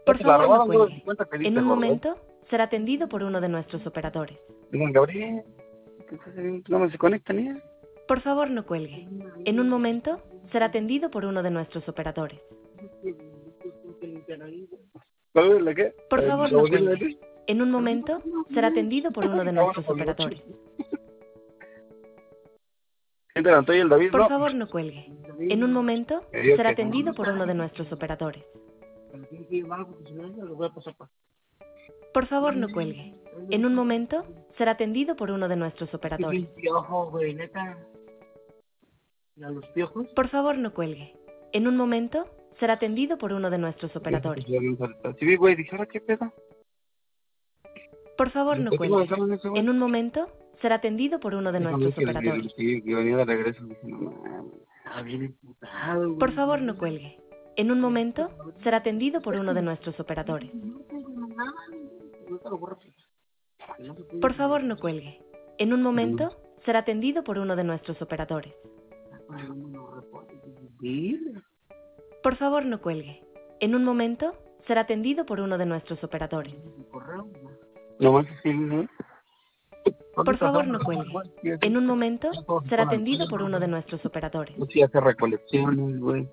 Por ¿te la favor, no robaron, güey? cuelgue. 50 En pediste, un gordo. momento será atendido por uno de nuestros operadores. Digan, Gabriel, no se conecta ni. Por favor, no cuelgue. En un momento será atendido por uno de nuestros operadores. ¿Cuál es la qué? Por ¿La favor, no bocina de cuelgue. ti? En un momento será atendido por uno de Ah, bueno, nuestros pues, operadores. ¿Quién te levantó ahí el David, Por no? favor, no cuelgue. En un momento Me dijo será que atendido por uno de nuestros operadores. Por favor, no cuelgue. En un momento será atendido por uno de nuestros operadores. Piojo, güey, neta. ¿Y a los piojos? Por favor, no cuelgue. En un momento será atendido por uno de nuestros operadores. Sí, vi, güey, dije, ¿ahora qué pedo? Por favor, no ¿Por qué lo cuelgue. dejaron ese, güey? En un momento será atendido por uno de nuestros operadores. Sí, que venía de regreso. Dije, no mames. Ah, bien emputado, güey. Por favor, no cuelgue. En un momento será atendido por uno de nuestros operadores. Por favor, no cuelgue. En un momento será atendido por uno de nuestros operadores. Por favor, no cuelgue. En un momento será atendido por uno de nuestros operadores. No más sí, ¿no? Por favor, no cuelgue. En un momento será atendido por uno de nuestros operadores. Sí, hace recolecciones, güey.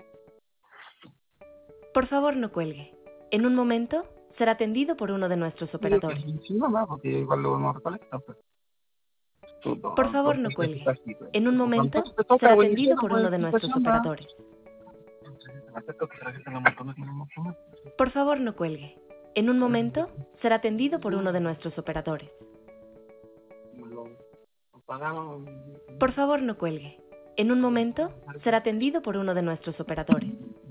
Por favor, no cuelgue. En un momento será atendido por uno de nuestros operadores. Sí, no, porque igual luego no recolecta, pues. Por favor, no cuelgue. En un momento será atendido por uno de nuestros operadores. Por favor, no cuelgue. En un momento será atendido por uno de nuestros operadores. Por favor, no cuelgue. En un momento será atendido por uno de nuestros operadores.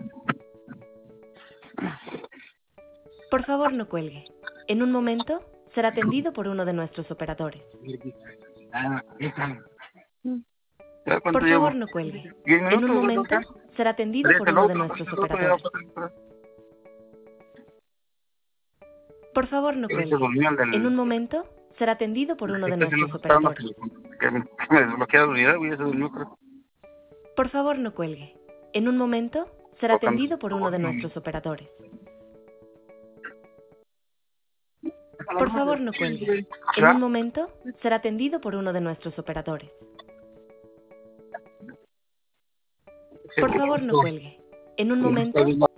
Por favor, no cuelgue. En un momento será atendido por uno de nuestros operadores. Por favor, no cuelgue. En un momento será atendido por uno de nuestros operadores. Por favor, no cuelgue. En un momento será atendido por uno de nuestros operadores. Que me desbloquea la unidad, güey, eso durmió, creo. Por favor, no cuelgue. En un momento será atendido por uno de nuestros operadores. Por favor, no cuelgue. En un momento será atendido por uno de nuestros operadores. Por favor, no cuelgue. En un momento